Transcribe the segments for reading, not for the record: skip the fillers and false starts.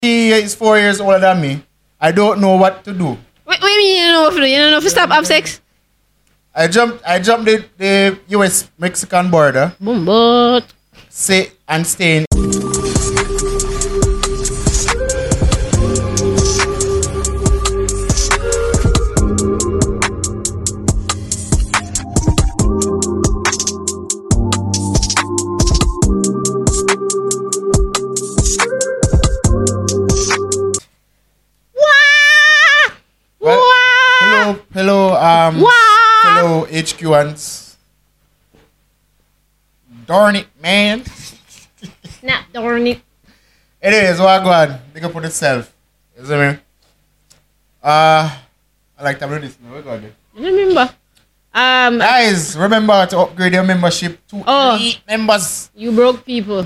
he is 4 years older than me. I don't know what to do. What do you mean you don't know if you don't know if you stop have sex? I jumped the US Mexican border. Boom, but Stay in. Hello, HQans. Darn it, man. Snap, darn it. Anyways, what go on? Big up on yourself. You see me? I like to do this now. What go on? Remember. Guys, remember to upgrade your membership to 8 members. You broke people.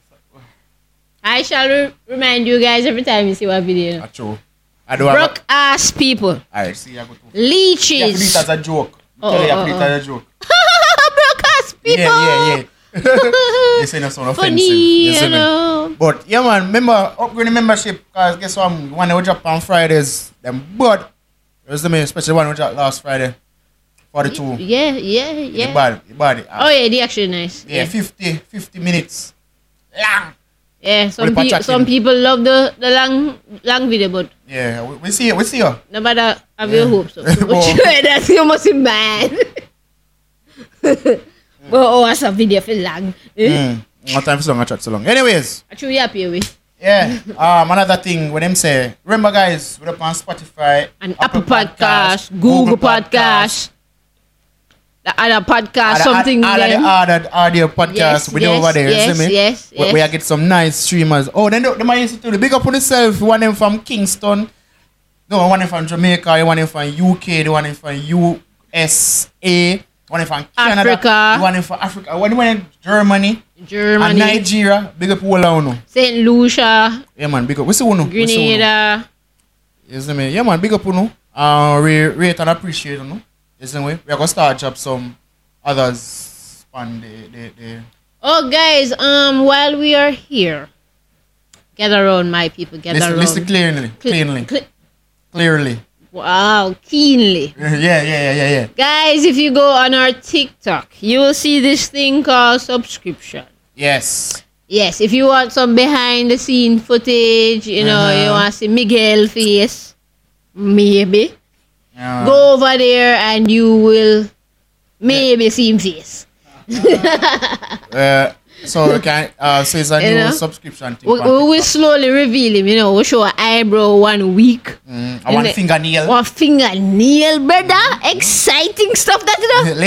I shall remind you guys every time you see one video. That's true. I do Broke ass people. Alright, see, I go to. Leeches. You have to do it as a joke. Tell you have to do it as a joke. Broke ass people. Yeah. You say that's so offensive. Funny, You see you me? know. But yeah, man, remember upgrade the membership because guess what? One we drop on Fridays, them but you see me, especially one we drop last Friday. 42. Yeah. The body. Oh yeah, they actually nice. Yeah, 50 minutes. Long. Yeah, What about some people love the long video, but Yeah, we see you. no matter have your hopes. So. That you must be mad. But that's a video for long. No time for so long, I chat so long. Anyways, I truly happy with. yeah. Another thing when them say, remember guys, we're up on Spotify, And Apple Podcast, Google Podcast, the other podcast, something. all of the other audio podcasts we do over there. You see me? Yes. We get some nice streamers. Oh, then the man used to do the big up on yourself. One them from Kingston. No, one them from Jamaica. One them from UK. The one them from USA. One them from Canada. Africa. The one them from Africa. One them from Germany. And Germany, Nigeria. Big up all around. St. Lucia, Yeah, man. Big up. We see one. Grenada. You see me? Yeah, man. Big up on. Rate and appreciate you. You see me? We are going to start job some others on the Oh, guys, while we are here, gather around, my people. Gather around. listen clearly. Wow, keenly. Yeah. Guys, if you go on our TikTok, you will see this thing called subscription. Yes. Yes, if you want some behind the scene footage, you know, you want to see Miguel face, maybe. Go over there and you will maybe see him face. So we can so it's a new subscription thing. We will slowly reveal him, you know. We'll show an eyebrow 1 week. One fingernail. One fingernail, brother. Exciting stuff that, you know.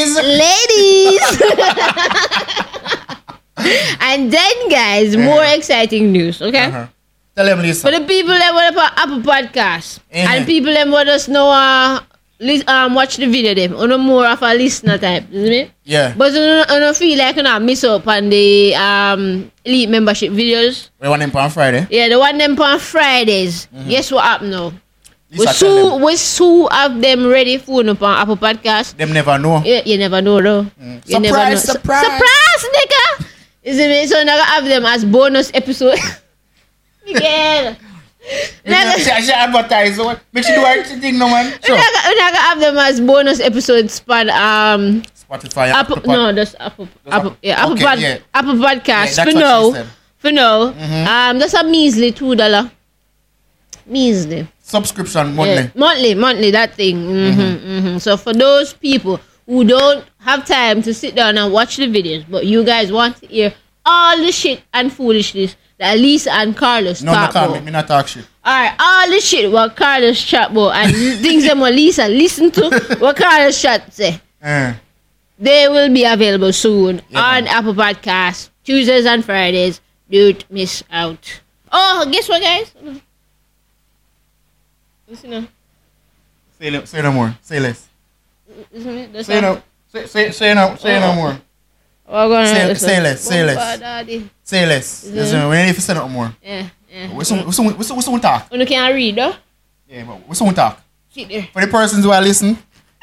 Ladies. And then, guys, more exciting news, okay? Tell them, Lisa. For the people that want to Apple Podcast and people that want us know watch the video them on more of a listener type, isn't it? Yeah. But I don't feel like I miss up on the elite membership videos. We want them on Friday. Yeah, the one them on Fridays. Guess what happened now? Lisa, We so have them ready for up on Apple Podcast. Them never know. Yeah, you never know though. You never know. Surprise, nigga! Isn't it? So now I have them as bonus episode. Miguel. She advertise. Make sure do her thing, no man. Sure. We're not gonna have them as bonus episodes on Spotify. Apple Apple Podcast Yeah, for now. For now. That's a measly $2. Measly. Subscription monthly. Yeah, monthly, that thing. So for those people who don't have time to sit down and watch the videos, but you guys want to hear all the shit and foolishness that Lisa and Carlos talk about. Me not talk shit. Alright, all the shit what Carlos chat about and things that what Lisa listen to, what Carlos chat say. They will be available soon on Apple Podcasts, Tuesdays and Fridays. Don't miss out. Oh, guess what, guys? Listen. Say no more. Say less. Say no more. Say less. Say less. Listen, we need to say no more. Yeah. We soon talk. You can't read, though? Yeah, but we soon talk. Sit there. For the persons who are listening,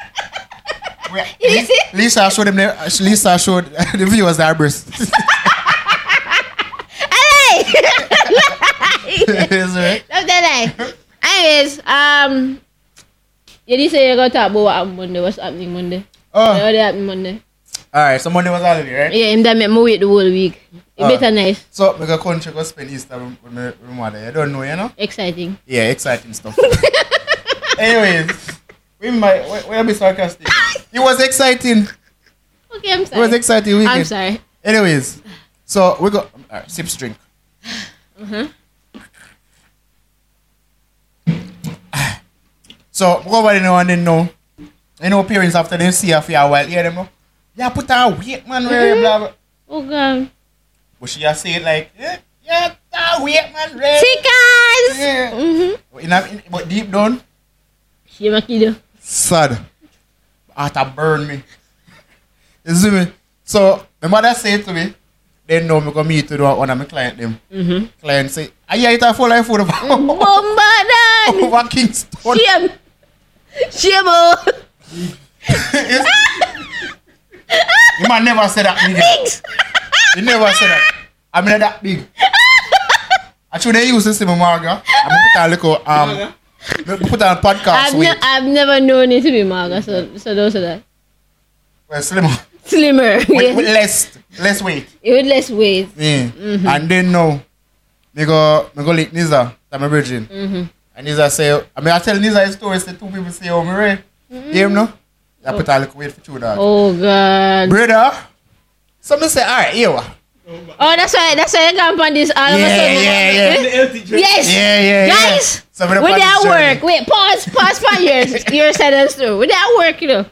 Lisa showed the viewers their breasts. Hey! Yes, right? Something like. Anyways, you did say you're gonna talk about what happened Monday. What's happening Monday? Oh. What happened Monday? Alright, so Monday was holiday, right? Yeah, him that make me wait the whole week. It better nice. So, I go country go spend Easter with my mother. You don't know, you know? Exciting. Yeah, exciting stuff. Anyways, we'll be sarcastic. It was exciting. Okay, I'm It sorry. was exciting weekend. I'm sorry. Anyways, so we go. Alright, sips drink. So, go over there now and then know. You know, parents after them see her for a while, hear them know. Yeah, put her weight, man, blah, blah. Oh, God. But she just say it like, yeah, put her weight, man, Ray. Chickens! Yeah. But deep down, She ma kill sad. Heart a burn me. You see me? So, my mother said to me, they know me go meet with one of my client them. Client say, I eat a full life food Bombardan! over Kingston. Shame! Shame, oh! You man never said that big. Thanks! You never said that. I mean that big. Actually, they used to see my Marga. I put a little put on podcast weight. I've never known it to be Marga, so don't say that. Well, slimmer. Slimmer. With less weight. With less weight. Yeah. And then now, me go link Niza, that my virgin. And Niza say, I tell Niza a story, say two people say, oh, me Ray. Hear him now? I put a little weight for two that. Oh, God. Brother. So me say, alright, here. Oh, that's why you come on this all of a sudden. Yeah. Yes. Yeah. Guys, So with that work. Wait, pause for your sentence through. With that work, you know.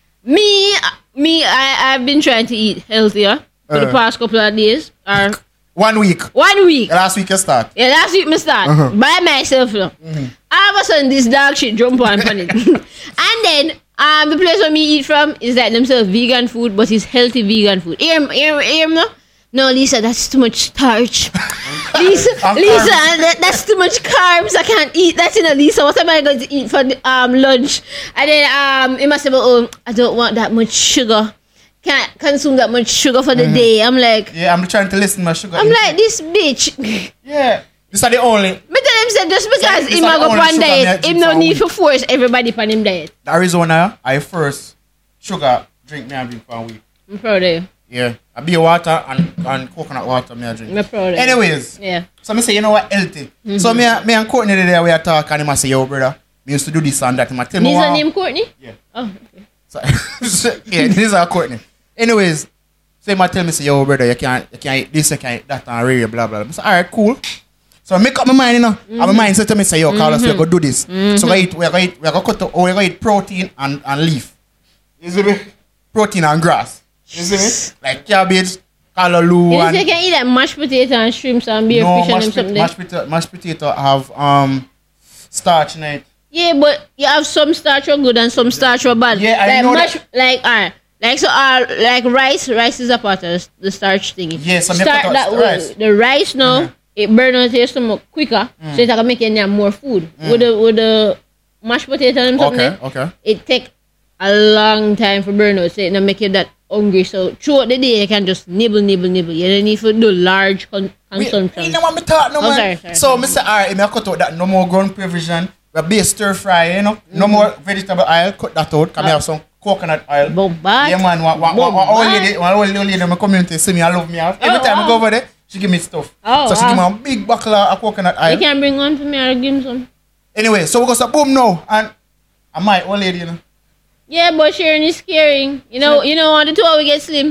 Me, I've been trying to eat healthier for the past couple of days. Or 1 week. 1 week. Last week you start. Yeah, last week me start. By myself now. All of a sudden this dog shit jump on it. And then the place where me eat from is like themselves vegan food, but it's healthy vegan food. Hear him no? No, Lisa, that's too much starch. Lisa, that's too much carbs. I can't eat that. Lisa, what am I going to eat for lunch? And then he must say, oh, I don't want that much sugar. Can't consume that much sugar for the day. I'm like, yeah, I'm trying to listen to my sugar. I'm like, this bitch. Yeah. This are the only. Me tell him say just because This him are a the go only on sugar me diet, I him drink no for a need week. to force everybody on him diet. Arizona, I first sugar drink me and drink for a week. I'm proud of you. Yeah. I beer water and coconut water me I drink. I'm proud of you. Anyways. Yeah. So me say, you know what, healthy. So me and Courtney the day we are talking and him a say, yo brother, me used to do this and that. Him a tell me Is her what- name Courtney? Yeah. Oh, okay. So, yeah, this is our Courtney. Anyways, so he tell me, say, yo, brother, you can't eat this, you can't eat that, and really, blah, blah, blah. I say, alright, cool. So I make up my mind, you know. And my mind said to me, say, yo, Carlos, we're going to do this. So we're going to cut out, we're going to eat protein and leaf. You see me? Protein and grass. You see me? Like cabbage, callaloo, You and... say you can eat that mashed potato and shrimps and beer fish and them something. mashed potato have starch in it. Yeah, but you have some starch are good and some starch are bad. Yeah, I know that. Like rice is a part of the starch thing. Yeah, so start cut out that the way. rice. The rice now it burn out your stomach quicker, so it can make you have more food. With the mashed potato and something, Okay. it take a long time for burn out, so it not make you that hungry. So throughout the day you can just nibble. You don't need to do large consumption. You know what me talk no man. Sorry. So me say alright, me cut out that no more ground provision. We be stir fry, you know. No more vegetable oil. Cut that out. Cause me have some coconut oil. Bombard. Yeah man, one old lady in my community see me, I love me. Every time I go over there, she give me stuff. Oh, so she give me a big buckle of coconut oil. You can bring one for me or give me some. Anyway, so we go to boom now, and I might old lady, you know. Yeah, but sharing is caring. You know, on the two we get slim.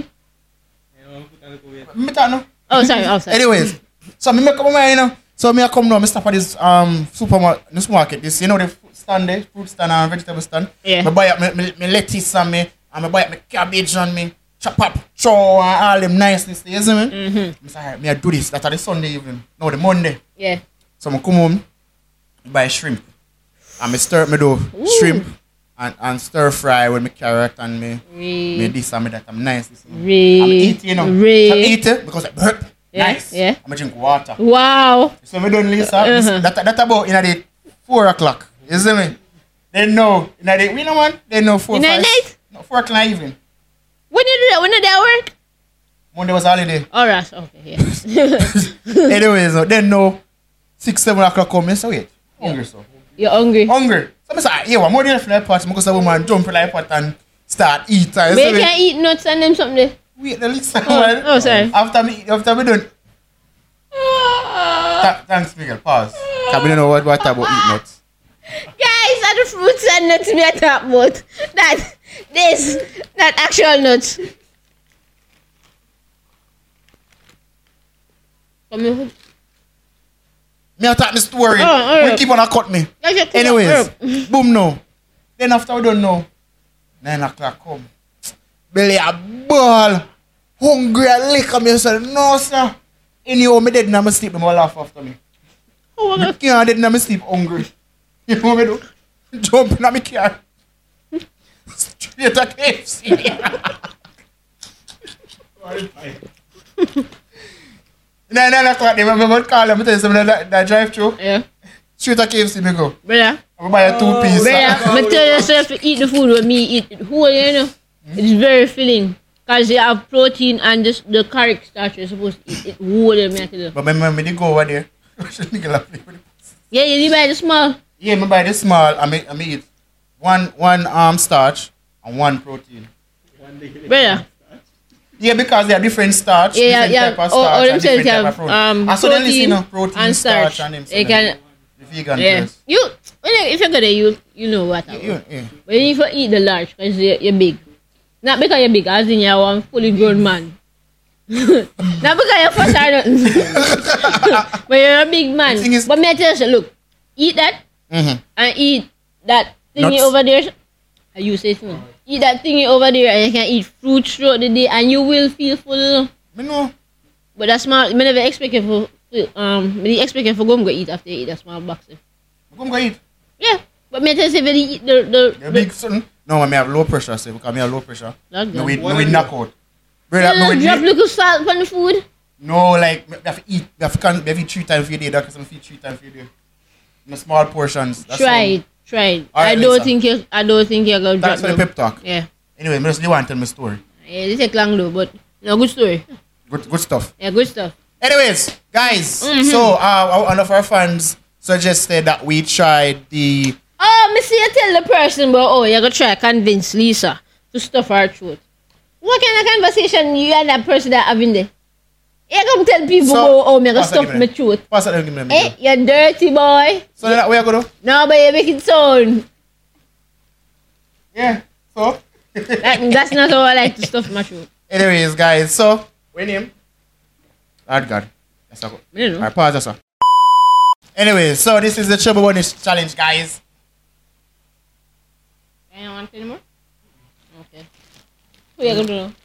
Me talk now. Oh, sorry. Anyways, so me make up my mind, you know. So me I come now, me stop at this supermarket, this, you know, the fruit stand there, fruit stand and vegetable stand. Yeah. Me buy up me lettuce and me buy up me cabbage and me chop up chow and all them niceness, you see me? I say, alright, me I do this, that's the Sunday evening. No, the Monday. Yeah. So I come home, buy shrimp. And me do shrimp and stir fry with me carrot and me this and me that. I'm nice. I'm eat, you know. So I eat it because I burp. Yeah, Nice. yeah. I'm drink water. Wow. So me done Lisa. That about in the 4 o'clock. You see me? They know in the we know man. They know 4 In the 5. night? No, 4 o'clock evening. When you do that? When did that work? Monday was holiday. Oh, that's okay. Yeah. Anyways, they know 6, 7 o'clock come, I say, wait, hungry so. You're hungry. Hungry. So I say, yeah, one more than fly pot, because a woman jump in the pot and start eat. But you can't eat nuts and them something there. Wait, the listen. Oh, sorry. After me done. Thanks, Miguel. Pause. Because we don't know what about eat nuts. Guys, are the fruits and nuts we are talking about? Not actual nuts. Come here. Me attack the story. Right. We keep on a cut me. Anyways, boom no. Then after we don't know, 9 o'clock come. Belly a ball. Hungry a lick of me. I said, no sir. Anyhow, me dead in my sleep. Them all laugh after me. Oh, I can't dead in my sleep hungry. You know what I do? Jump in my car. Straight to KFC. 9 o'clock, they will call them. I tell you something that drive through. Yeah. Straight to KFC, me go. Brother. I buy a 2-piece. Brother, I tell yourself to eat the food with me eat it whole, you know. It's very filling. Because you have protein and just the carrot starch you're supposed to eat it whole, you know. But when they go over there, yeah, you buy the small. yeah, I buy the small, I eat one starch and 1 protein. Brother. Yeah, because they are different starch, different type of starch, and different type of protein. Protein protein and starch and them. You can, the vegan yeah. dress. If you go there, you know what I Yeah. But you need to eat the large because you're big. Not because you're big, as in you're one fully grown man. Not because you're fat or nothing. But you're a big man. But me tell you, look, eat that and eat that thingy over there. You say to me, eat that thingy over there and you can eat fruits throughout the day and you will feel full. I know. But that's small. I never expect you for go eat after you eat that small box. Go eat. Yeah. But me tell you, if you eat the big son. No, I have low pressure, so because I have low pressure. That's No, good. we knock out. Drop little salt on the food. No, like, we have to eat. We have to eat 3 times a day. That's some feed 3 times a day. In the small portions. That's Try it. Right, I don't think you're gonna drop. Thanks for the pep talk. Yeah. Anyway, I just want to tell my story. Yeah, it take long though, but no, good story. Good stuff. Yeah, good stuff. Anyways, guys, so one of our fans suggested that we tried the... Oh, me see you tell the person, but you're gonna try to convince Lisa to stuff her throat. What kind of conversation you and that person that having there? You come tell people, me gonna stuff my throat. Pass that, give me Hey, you dirty boy. So then where you go do? No, but you make it sound. Yeah, so? That's not how I like to stuff my throat. Anyways, guys, so... What name? Lord God. That's a go. I don't know. Alright, pause that, sir. Anyway, so this is the Trouble Bunny challenge, guys. You don't want anymore? Okay. Who you gonna do now?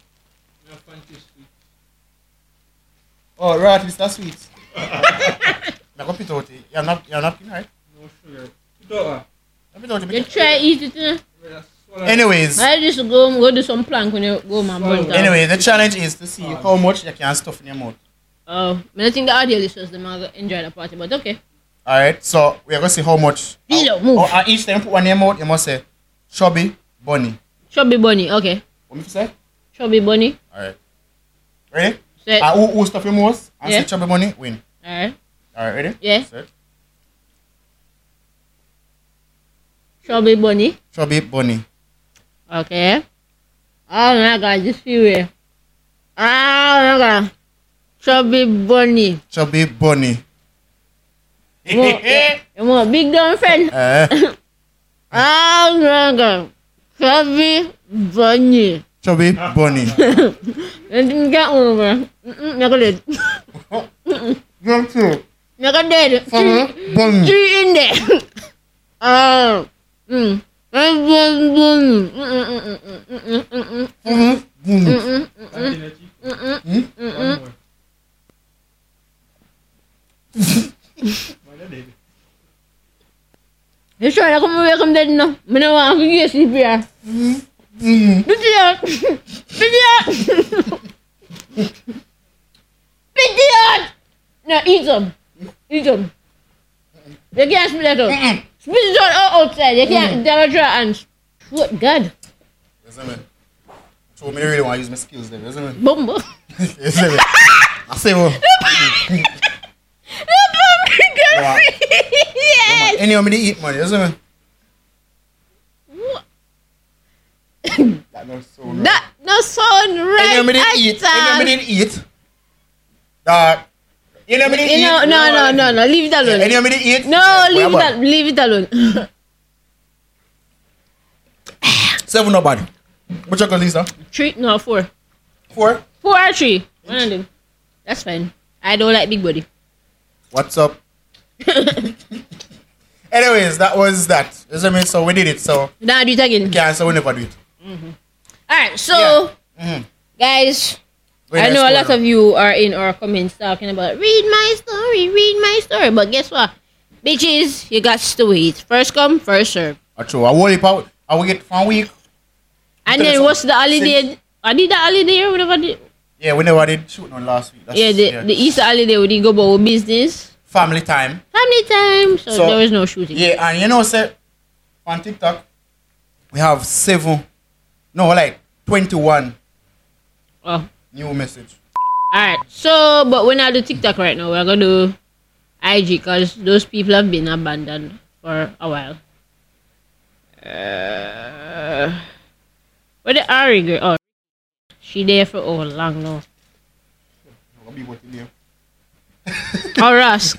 Oh, right, Mr. Sweet. I'm going to put out it. You're not right? No sugar. Put out You try eat it, you know? Anyways. I just go do some plank when you go man. Anyway, the challenge is to see how much you can stuff in your mouth. I don't think the audio listeners them are gonna enjoy the party, but okay. Alright, so we are going to see how much. Move. Each time you put one in your mouth, you must say Chubby Bunny. Chubby Bunny, okay. What do you say? Chubby Bunny. Alright. Ready? Set. Who stuff your most and Yeah. say Chubby Bunny, win. Alright. Alright, ready? Yeah. Set. Chubby Bunny. Chubby Bunny. Okay. Oh my god, this feel weird. Oh my god. Chubby Bunny. Chubby Bunny. You want big dumb friend? Oh my god. Chubby Bunny. Chubby Bunny. Let me get over. Never did. Go to Never did. Bunny. Three in there. Oh. You sure I come away from dead now? I don't want to get CPR. Pick it up. Pick it up. Pick it up. No, eat some. Eat some. You can't spit that out. Spit it out outside. You can't dry and what God. Yes, I mean. So I really want to use my skills there, yes, I mean. Bumbo. Yes, I mean. I say, well. Yes. Anyone me eat money, isn't it? That don't sound right. That no sound right. Anyone me eat. Anyone me eat. That. Anyone me eat. No. Leave it alone. Anyone me eat. No, leave it alone. 7 nobody. What you got, Lisa? 3, no 4. 4. 4 or 3. One of them. That's fine. I don't like big body. What's up? Anyways, that was that. Isn't it? So we did it. So Now do it again. yeah, so we never do it. Alright, so guys, I know a lot of you are in our comments talking about read my story. But guess what? Bitches, you got to wait. First come, first serve. True. I will out. I will get 1 week. And then what's the holiday? I did the holiday or whatever. Yeah, we never did shoot on last week. That's, The Easter holiday we did go about business. family time. So there was no shooting. Yeah, and you know, say on TikTok we have 21 Oh. new message. Alright, so but we're not do TikTok right now. We're gonna do IG because those people have been abandoned for a while. Where the Ari girl? Oh, she there for long now. Or Ross.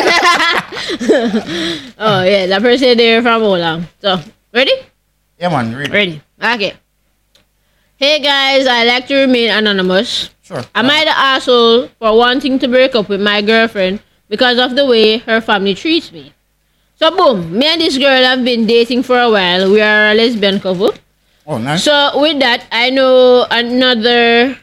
Oh yeah, that person there from how long? So ready? Yeah, man, read. Ready. Okay. Hey guys, I like to remain anonymous. Sure. Am I the asshole for wanting to break up with my girlfriend because of the way her family treats me? So boom, me and this girl have been dating for a while. We are a lesbian couple. Oh, nice. So with that, I know another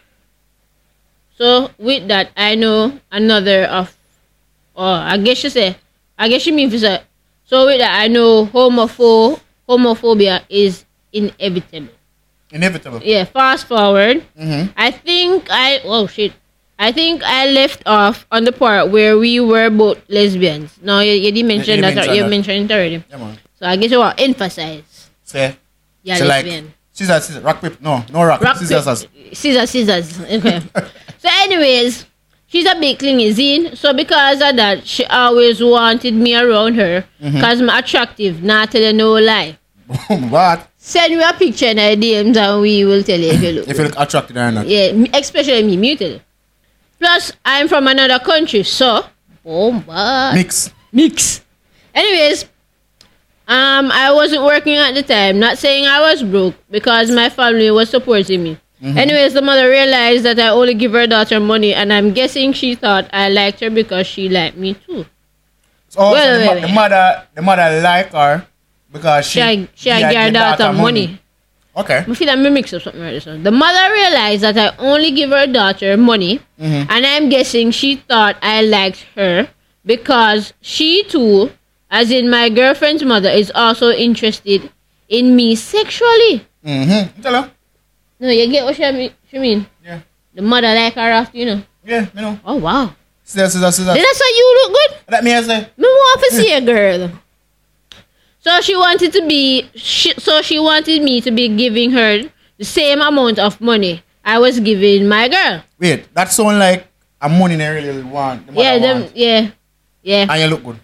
of. Oh, I guess she means to say. So with that, I know homophobia is inevitable. Inevitable. Yeah. Fast forward. Mm-hmm. I think I left off on the part where we were both lesbians. No, you didn't mention that. You mentioned it already. Yeah, man. So I guess you want to emphasize. Say. Yeah, So lesbian. like, scissors, rock, paper. No rock, scissors. Scissors. Okay. So anyways, she's a big clingy zine. So because of that, she always wanted me around her because I'm attractive. Not tell you no lie. What? Send me a picture in her DMs and we will tell you if you look. If you look attracted or not. Yeah, especially me, muted. Plus, I'm from another country, so Mix. Anyways, I wasn't working at the time. Not saying I was broke because my family was supporting me. Anyways, the mother realized that I only give her daughter money, and I'm guessing she thought I liked her because she liked me too. So the mother like her because she gave her daughter money. Okay. I feel like I mix up something right this one. The mother realized that I only give her daughter money, and I'm guessing she thought I liked her because she too, as in my girlfriend's mother, is also interested in me sexually. Tell her. No, you get what she mean? Yeah. The mother like her after, you know. Yeah, me know. Oh wow. Scissors. Then that's why you look good. Let me say. Me want to see a girl. So she wanted me to be giving her the same amount of money I was giving my girl. Wait, that sound like a money they really want. Yeah. And you look good.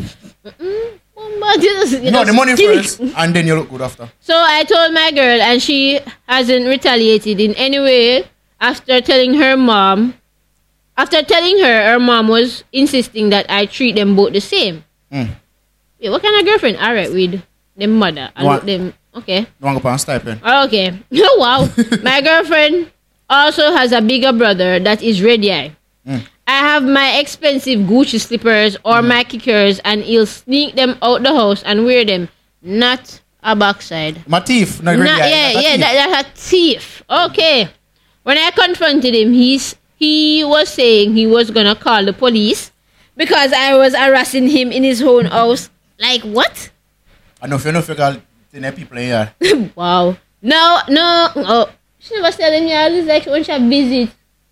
No, the money first, and then you look good after. So I told my girl, and she hasn't retaliated in any way after telling her mom her mom was insisting that I treat them both the same. Wait, what kind of girlfriend? Alright, with them mother. I look them. Okay. You want to go on stipend? Okay. Oh, wow. My girlfriend also has a bigger brother that is red eye. I have my expensive Gucci slippers or my kickers, and he'll sneak them out the house and wear them. Not a backside. My teeth. That's a thief. Okay. When I confronted him, he was saying he was gonna call the police because I was harassing him in his own house. Like what? I know if you call people in here. Wow. No. Oh, she was telling me I was like when she visit.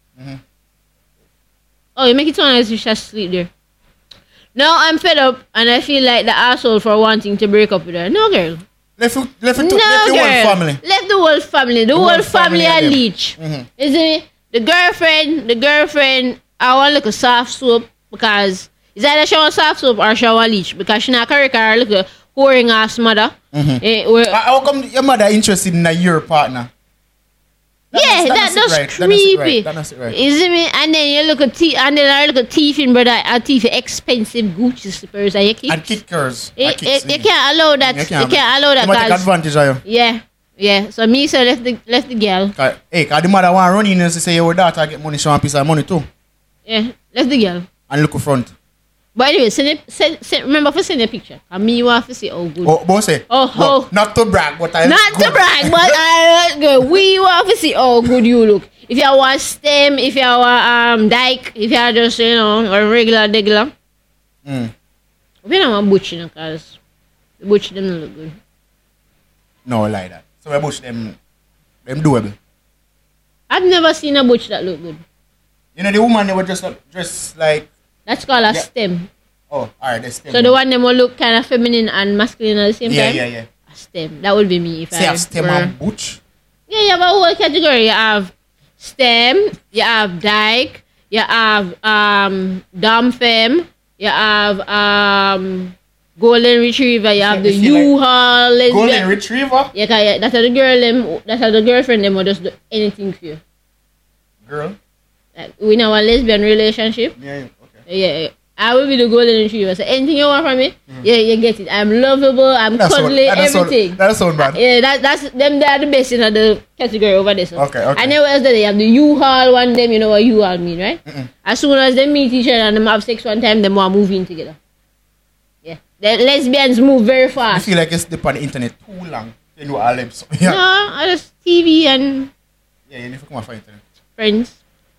Oh, you make it sound as if she sleep there. Now I'm fed up and I feel like the asshole for wanting to break up with her. No, girl. Left the whole family. Left the whole family. The whole family a leech. Isn't it? The girlfriend, I want like a soft soap because It's either shower soft soap or shower leech because she not correct her little whoring ass mother. How come your mother interested in your partner? That's creepy. That's right. Is it me? And then you look at teeth, and then I look at teeth in brother, and teeth expensive Gucci slippers, and you keep. And kickers. You can't allow that. You can't allow that. You take advantage of you. Yeah. So me so left the girl. Hey, cause the mother want to run in and say your daughter get money, she want a piece of money too. Yeah, left the girl. And look front. But anyway, remember to send a picture. And me want to see how good. Oh, boss say. Not to brag, but I. Not to brag, but we want to see how good you look. If you want stem, if you want dyke, if you are just a regular. If you don't want butch, because the butch them don't look good. No, like that. So we butch them doable. I've never seen a butch that look good. You know the woman they were just dressed like. That's called a stem. Oh, alright, the stem. So the one them will look kind of feminine and masculine at the same time? Yeah. A stem. That would be me if Say I have stem and butch? Yeah, you have a whole category. You have stem, you have dyke, you have dam femme, you have golden retriever, you have the U-Haul lesbian. Golden retriever? Yeah, that's how the girl them, that's how the girlfriend them will just do anything for you. Girl? Like, we know a lesbian relationship. Yeah. Yeah, I will be the golden retriever. So anything you want from me, you get it. I'm lovable, I'm cuddly, everything. That sound bad. Yeah, that's them. They are the best in the category over there. So. Okay. And then what else do they have? The U-Haul one. Them, you know what U-Haul mean, right? As soon as they meet each other and them have sex one time, them want moving together. Yeah, the lesbians move very fast. I feel like it's on the internet too long. You know all them. So, yeah. No, I just TV and. Yeah, you need to come and find internet. Friends.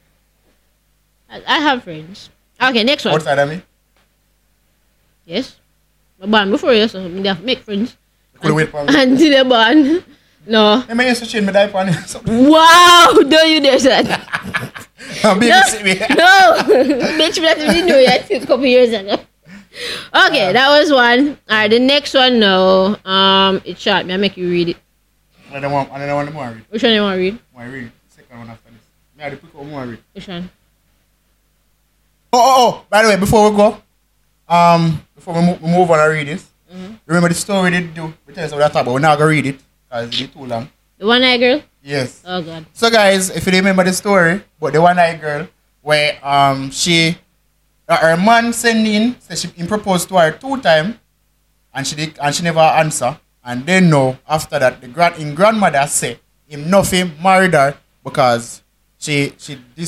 I have friends. Okay, next one. Outside of me? Yes. But born before you, so they have to make friends. Could wait for me. Until they're born. No. I used to change my diaper on Wow! Don't you dare say that. No. Bitch, that we didn't know yet a couple years ago. Okay, that was one. Alright, the next one now. It's short. May I make you read it? I don't want the more read. Which one you want to read? I read the second one after this. Yeah, the quick one more read. Which one? Oh, by the way, before we go, before we move on and read this, remember the story they do? We tell us what I talk about. We're not going to read it because it's too long. The one-eyed girl? Yes. Oh, God. So, guys, if you remember the story, but the one-eyed girl, where her man sent in, said he proposed to her 2 times, and she never answer. And then now, after that, grandmother said him nothing married her because she she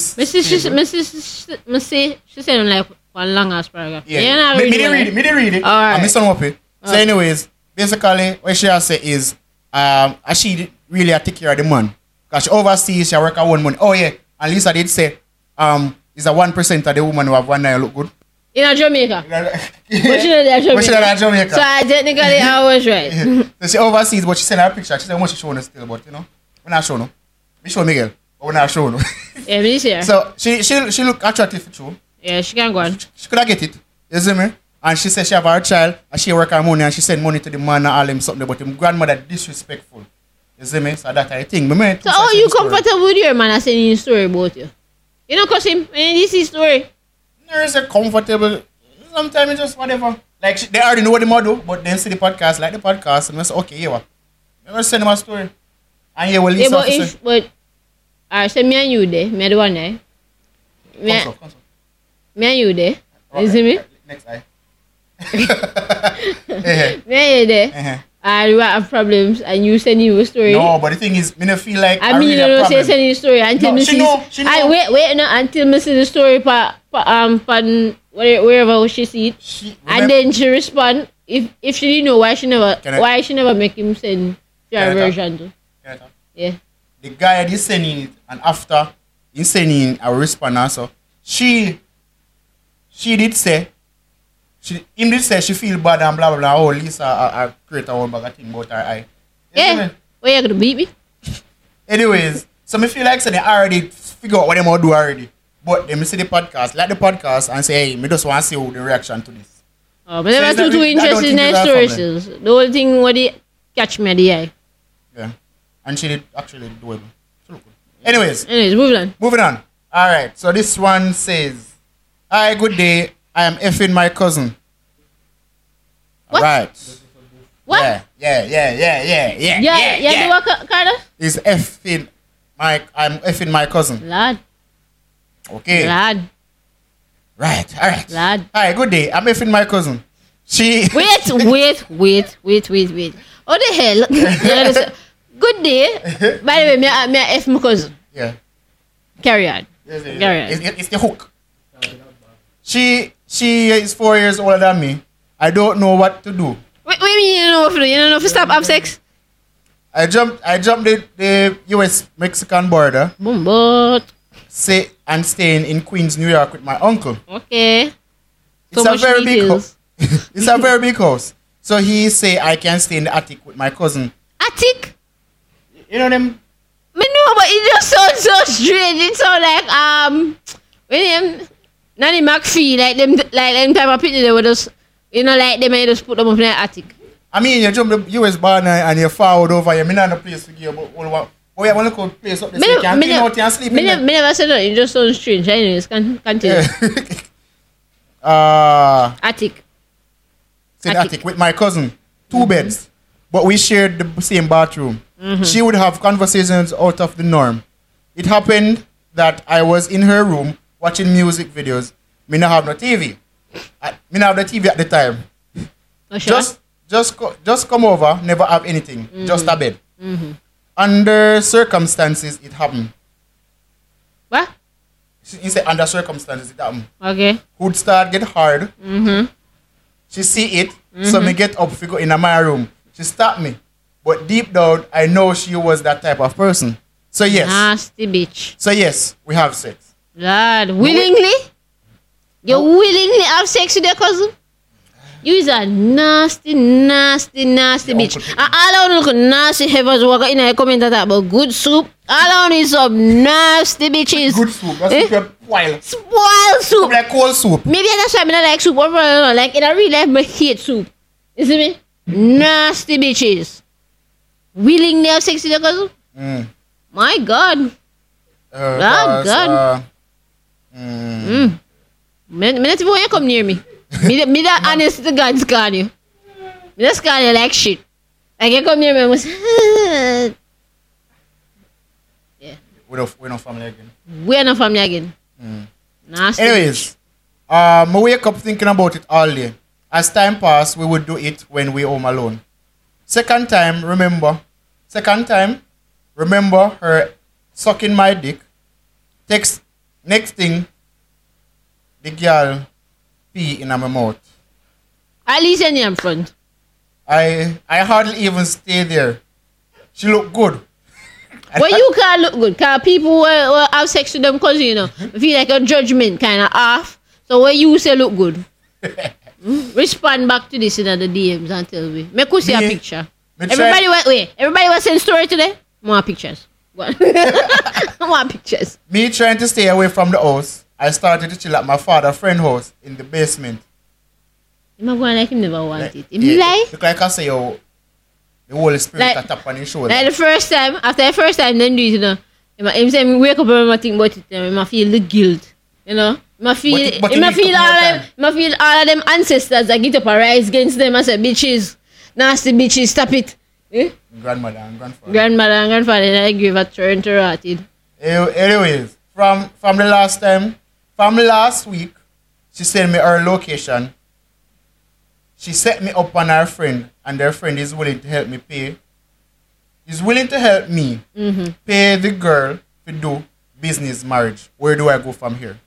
said like one long ass paragraph. Yeah. Me didn't read it. All right. And sum up it. So anyways, basically what she has said is she really take care of the man. Because she overseas, she work her own money. Oh yeah. And Lisa did say is a 1% of the woman who have one eye look good. In Jamaica. But she not Jamaica. So technically I was right. So she overseas, but she sent her a picture. She said, "What she showing us still?" But we're not showing her. We show Miguel, but we're not showing her. Yeah, me see her. So she look attractive for true. Yeah, she can go on. She could have get it. You see me? And she said she have her child and she work her money and she send money to the man and all him something. But him grandmother disrespectful. You see me? So that I think. So how you comfortable with your man sending a story about you? You know, cause him when this is story. There is a comfortable. Sometimes it's just whatever. Like they already know what they might do, but they see the podcast, like the podcast, and they say, okay, yeah, I'm gonna send them a story. And yeah, well, listen. But alright, so me and you there, me the one there. Come Me and you there. Okay. You see me? Next eye. Me and you there. And we have problems, and you send you a story. No, but the thing is, me don't feel like I mean, you don't say send you a story until me see. She know. Wait, no, until me see the story wherever she see it, and then she respond. If she didn't know why she never make him send your version to. Yeah. The guy is sending it, and after he sending a respond also, she did say. Him did say she feel bad and blah blah blah. Oh, Lisa create her own bag of thing about her eye. Yeah. Why you gonna beat me? Anyways, so me feel like so they already figure out what they want to do already. But they see the podcast, and say, hey, me just want to see how the reaction to this. Oh, but they were too interested in their stories. The whole thing what they catch me at the eye. Yeah. And she did actually do it. Anyways, moving on. Alright, so this one says, hi, good day. I am effing my cousin. What? Right. What? Yeah. Do what, Carlos? Is effing I'm effing my cousin. Lad. Okay. Lad. Right. All right. Lad. Hi, good day. I'm effing my cousin. She. Wait. What the hell? Good day. By the way, me F my cousin. Yeah. Carry on. It's the hook. She is 4 years older than me. I don't know what to do. What do you mean you don't know what to do? You don't know if to stop have sex? I jumped the US Mexican border. Boom, but. Staying in Queens, New York with my uncle. Okay. It's a very big house. It's a very big house. So he say I can stay in the attic with my cousin. Attic? You know them? I know, but it just sounds so strange. It sounds like when them Nanny McPhee, like them type of people they would just like them and just put them up in the attic. I mean you jump the US border and you forward over here. Me not no place to give but we have a little place up there so you can clean out and sleep in there. Me never said that, it just sounds strange. Anyways, continue. Attic. It's in the attic with my cousin. 2 beds. But we shared the same bathroom. Mm-hmm. She would have conversations out of the norm. It happened that I was in her room watching music videos. Me not have no TV. Me not have the TV at the time. Oh, sure? Just come over, never have anything. Mm-hmm. Just a bed. Mm-hmm. Under circumstances, it happened. What? He said under circumstances, it happened. Okay. Hood start get hard. Mm-hmm. She see it, so me get up, we go in my room. She stopped me. But deep down, I know she was that type of person. So yes. Nasty bitch. So yes, we have sex. Lord, willingly? You willingly have sex with your cousin? You is a nasty bitch. And all I want to look nasty heavens walk in a comment that about good soup. All I want is some nasty bitches. Good soup. That's spoiled. Spoiled soup. Like cold soup. Maybe that's why I don't like soup. Like in a real life, I hate soup. You see me? Nasty bitches. Willingly have sex with your cousin? My God. God. Me not even want you come near me. Me that honest to God scan you. Me just scan you like shit. Like you come near me and was yeah. We're not family again. We're not family again. Nasty. Anyways, I wake up thinking about it all day. As time passed, we would do it when we home alone. Second time, remember her sucking my dick. Next thing, the girl pee in my mouth. At least in your front. I hardly even stay there. She looked good. Well, you can't look good. Because people will have sex with them because, you know, feel like a judgment kind of off. So when you say look good, respond back to this in the DMs and tell me. Make us see a picture. Everybody was saying story today? More pictures. More pictures. Me trying to stay away from the house, I started to chill at my father's friend's house in the basement. I'm going like him never want it. Him lie? Look like I say, the Holy Spirit like, tap on his shoulder. Like after the first time, then do it, you know. Him say, wake up and I think about it, I feel the guilt, you know. I feel all of them ancestors that get up and rise against them and say, bitches, nasty bitches, stop it. Eh? Grandmother and grandfather. And I give a turn to rotted. Anyways, from the last time, from last week, she sent me her location. She set me up on her friend, and their friend is willing to help me pay. He's willing to help me pay the girl to do business marriage. Where do I go from here?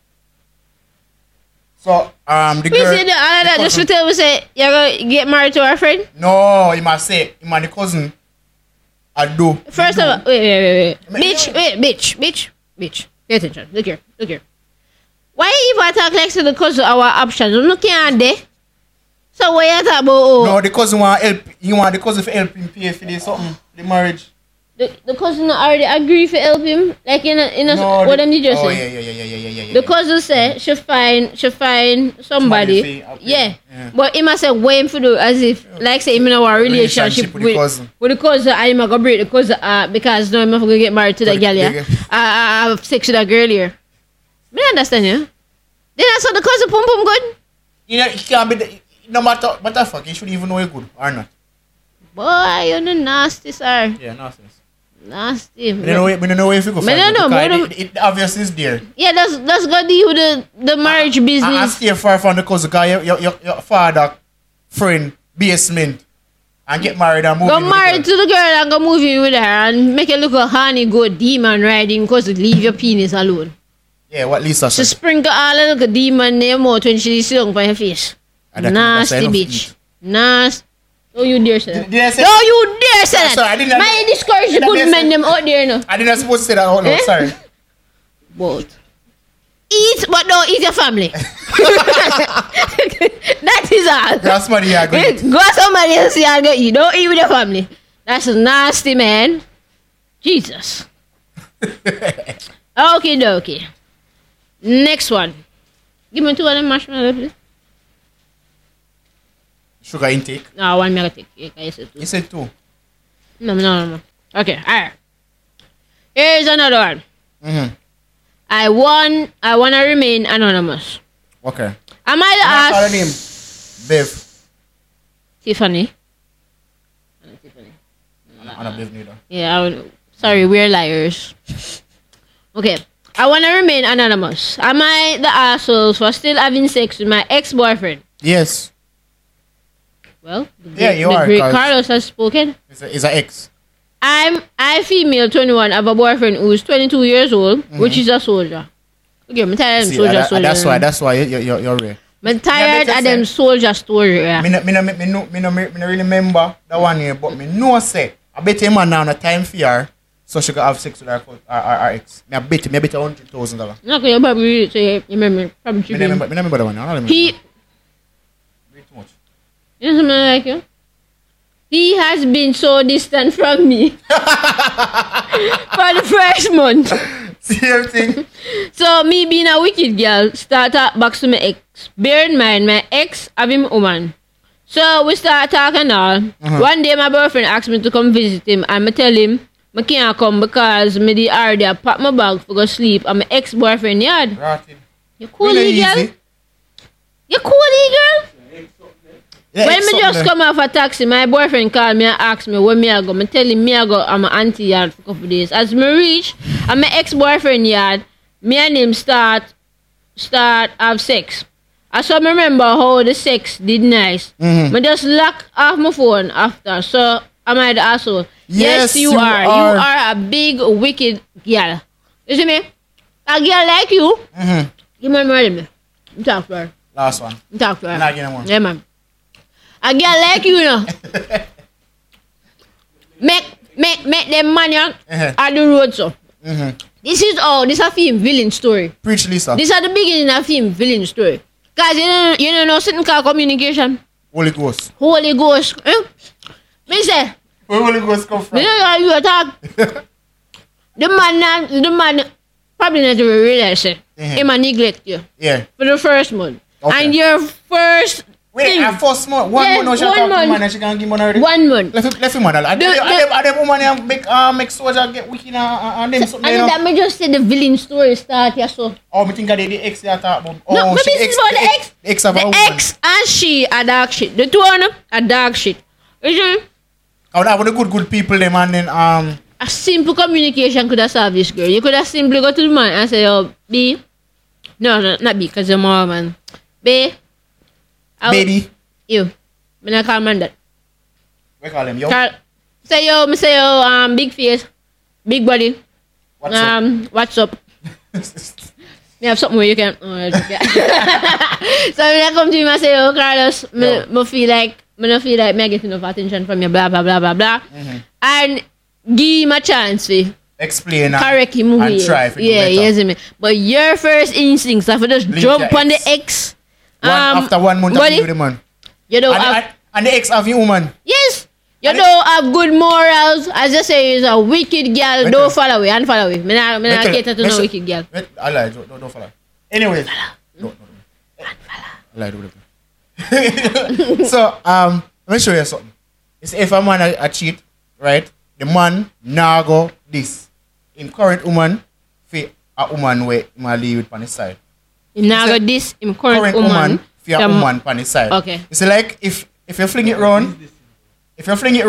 So, the girl... All of that just to tell me, say, you're going to get married to our friend? No, he must say, him and the cousin, I do. First of all, wait. Bitch. Pay attention. Look here. Why you even talk like so the cousin our options? I'm looking at there. So what you talk about? No, the cousin want help. He want the cousin to help him pay for this something, the marriage. The cousin already agree to help him, like no, what them did just say. Yeah. The cousin said she find somebody. Yeah. But he must say wait for do as if like say him in a relationship with the cousin. And him go break the cousin because no him going to get married to that girl. Yeah. I have sex with that girl here. Me understand you. Then I saw the cousin pum good. You know, he can't be, no matter fuck, he should even know you're good or not. Boy, you're the nasty, sir. Yeah, nasty. Nasty. We don't know if you go find I don't know. It obviously is there. Yeah, that's got to deal with the marriage business. And stay far from the cousin, because your father, friend, basement, and get married and move Go in with married to the girl and go move in with her and make it look a honey good demon riding because leave your penis alone. Yeah, what Lisa She said. sprinkle all of the demon name out when she sit on your face. Nasty bitch. Nasty. Don't you dare say that. Did I say Don't you dare say that. Sorry, I didn't- My discourage the good men them out there no. I didn't supposed to say that out loud, sorry. Both. Eat but don't eat your family. That is all. That's money you agree. Go somebody else here and go eat. Don't eat with your family. That's nasty, man. Jesus. Okay, dokie. Next one. Give me 2 of them marshmallows, please. Sugar intake. No, one me I take. Yeah, you said 2. You said 2. No. Okay, alright. Here's another one. Mm-hmm. I want to remain anonymous. Okay. Am I the Call her ass? name. Bev. Tiffany. I'm not Bev neither. Yeah, sorry, we're liars. Okay. I want to remain anonymous. Am I the asshole for still having sex with my ex-boyfriend? Yes. Well, You the are. great 'Cause Carlos has spoken. It's an ex. I female 21 have a boyfriend who's 22 years old, which is a soldier. Okay, I'm tired of See, soldier. that's why you're rare. I'm tired of them soldier story. Yeah. Me no really remember that one year, but me know say I bet him now on a time for her, so she could have sex with her ex. Me bet $100,000. Okay, you probably read it, so you remember. Probably Me no remember that one. I don't remember. He, Way too much. you know something like you? He has been so distant from me for the first month. Same thing. So me being a wicked girl, start talk back to my ex. Bear in mind, my ex have him woman. So we start talking all. One day my boyfriend asked me to come visit him and I tell him I can't come because me the already pack my bag for go sleep at my ex-boyfriend yard. Rotted. You cool, Really girl? easy. You cool, girl? Yeah, When it's me just something come off a taxi, my boyfriend called me and asked me where me I go. I tell him me I go at my auntie yard for a couple days. As me reach at my ex-boyfriend yard, me and him start have sex. I so me remember how the sex did nice. Me just lock off my phone after. So am I the asshole? Yes, you you are. are. You are a big wicked girl. You see me? A girl like you. Give me money. I'm talk to her. Last one. I'm talk to her. Not getting more. Yeah, man. A girl like you, know. make them money on the road, so. This is a film villain story. Preach, Lisa. This is the beginning of film villain story. Guys, you don't know something called communication. Holy Ghost. Holy Ghost. Me say, Where Holy Ghost come from? you know how you attack? the man probably not even realize it. He might neglect you Yeah. for the first month. Okay. And your first Wait, thing, at first month, 1 month, no, she 1 talk to month. man and she can give money already. 1 month. Left him man. Are them woman here make soldier get wicked and them something, you And know? that me just say the villain story start here, so. Oh, me think that the ex they are talking about. No, Oh, but she this is about the ex. The ex of a The woman. ex and she are dog shit. The two of them are dog shit. You see? I would have the good people them and then A simple communication could have solved this girl. You could have simply go to the man and say, "Oh, B." No, not B, because you're more man. B. baby. You. Me not call man that. We call them yo. Say yo, big face, big body. What's up? What's up? Me have something where you can. Oh, so when I come to him and say, "Oh, Carlos, me feel like me get enough attention from you, blah blah blah blah blah," and give him a chance to Explain correct him and try to do better. yes, me. But your first instincts are for just Link jump your on the ex. ex. After 1 month buddy, of the man. you don't have. And the ex of the woman. Yes. You And don't have good morals. As you say, you're a wicked girl. Wait Don't follow me. Unfollow me. Me not Wait, cater to no sure- wicked girl. Wait, I lie, don't follow. Anyways. No. I lie, do it. So, let me show you something. It's if a man a cheat, right? The man now go this. In current woman, for a woman where he leave it on his side. Him now got this. Him current woman. for your woman on the side. Okay. You see, like if you fling it round, if you fling it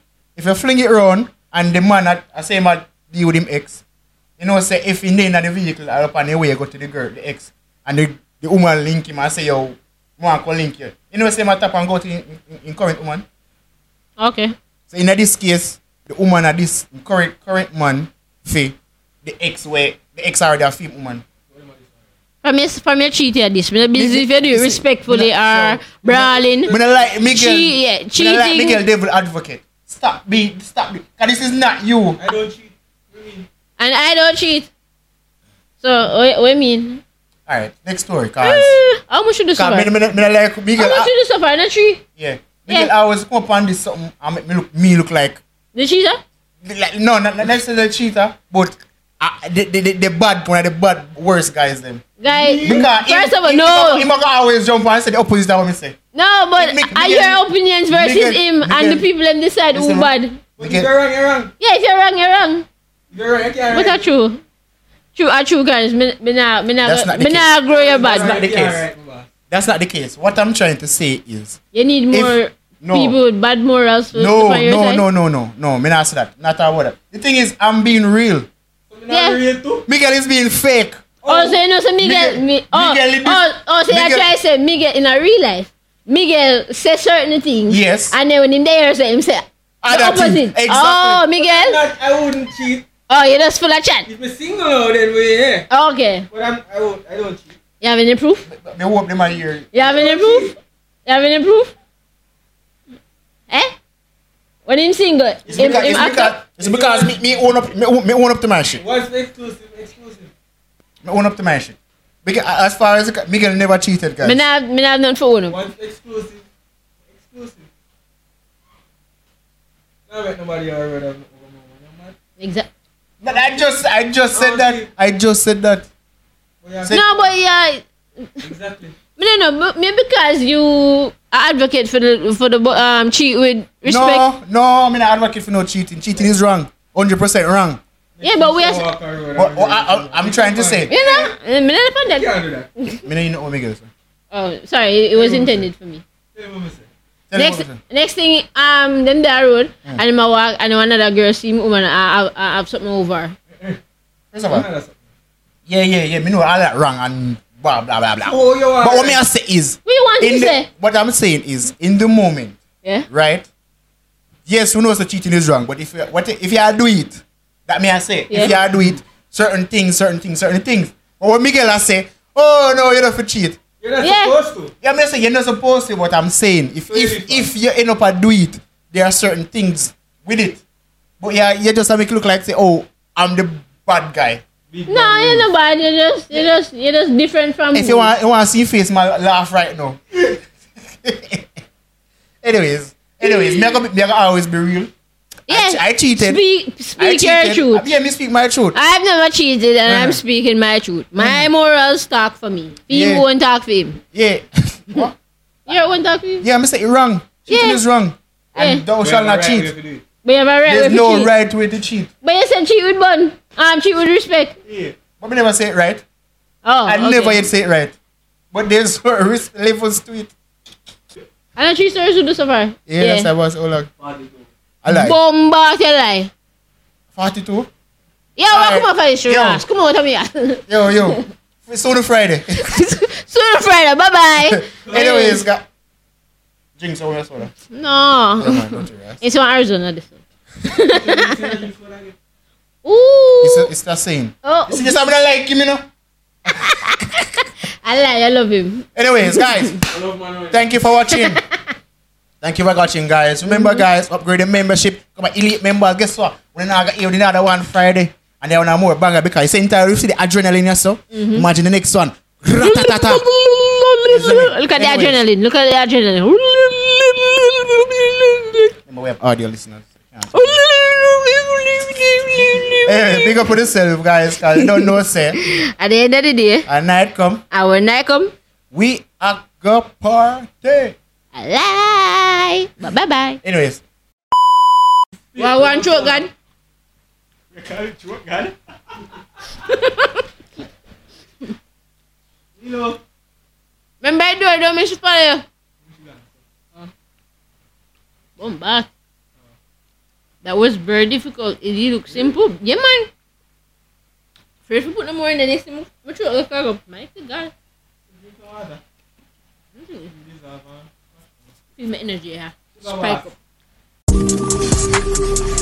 round, and the man I say man deal with him ex, you know, say if he in the vehicle or up on the way go to the girl, the ex, and the woman link him and say yo, want to link you. You know, say my tap and go to in current woman. Okay. So in this case, the woman at this current man for the ex where the ex already a female woman. From your cheating at this, if you do it respectfully or brawling. Me not like Miguel. Cheating. Me not like Miguel devil advocate. Stop. Cause this is not you. I don't cheat. What do you mean? And I don't cheat. So what you mean? Alright, next story, cause how much should you suffer? Me not like Miguel. How much should you suffer? Not tree. Yeah. Miguel always come up on this something and make me look like The cheater? like no, not necessarily the cheater, but the bad one of the bad worst guys them. Guy, Because first of all, no. He might always jump and say the opposite of what me say. No, but are your opinions versus him and the Miguel- people them decide who listen, bad? But if you're wrong, you're wrong. Yeah, if you're wrong, you're wrong. If you're wrong, you can't But that's true. True, guys. Me That's not the not grow your That's bad. not the case. That's not the case. What I'm trying to say is You need more no. people with bad morals to no, find your side. no. Me not say that. Not about that. The thing is, I'm being real. Yeah. Real too? Miguel is being fake. Oh, so you know, so Miguel. So you try to say Miguel in a real life. Miguel says certain things. Yes. And then when him there, so him say the Other thing. opposite. Exactly. Oh, Miguel. I wouldn't cheat. Oh, you're just full of chat. If me single now, then we Okay. But I don't cheat. You have any proof? They hope them are here. You have any proof? You have any proof? Eh? When him single, It's because me own up to my shit. What's exclusive? Me own up to my shit. Because as far as Miguel never cheated, guys. me not have nothing for one. What's exclusive? Not let nobody already have Exactly. But I just said that. I just said that. No, but yeah. Exactly. No, maybe because you advocate for the cheat with respect. No, I'm not advocate for no cheating. Cheating is wrong. 100% wrong. Yeah, but we are. I'm trying to say. You know, me not upon that. Can't do that. Me know you know what Miguel say. Oh, sorry, it was intended for me. Tell me what me say. Tell me what me say. Next thing, then the road, and I walk, and another girl see me, woman, I have something over. First of all, yeah. Me know all that wrong and blah blah blah blah. Oh, you are. But what me I say is, What you want to say? what I'm saying is, in the moment, Yeah. right? Yes, who knows the cheating is wrong, but if you do it, that me I say, if you do it, certain things. But when Miguel I say, oh no, you don't have to cheat. You're not supposed to. Yeah, I say you're not supposed to. What I'm saying, if you end up at do it, there are certain things with it. But yeah, you just make it look like say, oh, I'm the bad guy. No, you're not bad. You're just different from. If you want to see your face, my laugh right now. Anyways, me I gonna always be real. Yeah. I cheated. Speak your truth. Yeah, me speak my truth. I've never cheated, and I'm speaking my truth. My morals talk for me. He won't talk for him. Yeah. What? You won't talk for him. Yeah, I say you're wrong. Cheating is wrong. And thou shall not cheat. But you have a right There's way to no cheat. right way to cheat. But you said cheat with bun. Cheat with respect. Yeah. But I never say it right. Oh, I okay. never yet say it right. But there's risk levels to it. I know 3 stories with the so far. Yeah, that's how I was all like. 42. I like. Bomba, tell lie. 42? Yeah, welcome on for this show. Yo. Come on, tell me that. Yo. Soon Friday. Soon Friday, bye-bye. Anyways, got. Drink some soda. No. Yeah, man, don't you, guys. It's from Arizona, this one. It's Ooh. It's the same. Oh, You see this I'm not like him, you know? I love him. Anyways, guys, I love man. thank you for watching. Thank you for watching, guys. Remember, guys, upgrade the membership. Come on, elite members. Guess what? We're not going to hear the other one Friday. And then we're more banger because same time you see the adrenaline yourself. Imagine the next one. Ratatata. Look at the adrenaline. Look at the adrenaline. Remember, we have audio listeners. Hey, big up for yourself, guys, because you don't know, say. At the end of the day, At night come, our night come. we are go party. Lie. Bye-bye. Anyways. One throat gun. You call it throat gun? You know. Remember I don't miss for you. Boom back. That was very difficult. It did look simple. Yeah, man. First we put no more in the next thing. What you look up? My God. Feel my energy here. Spike up.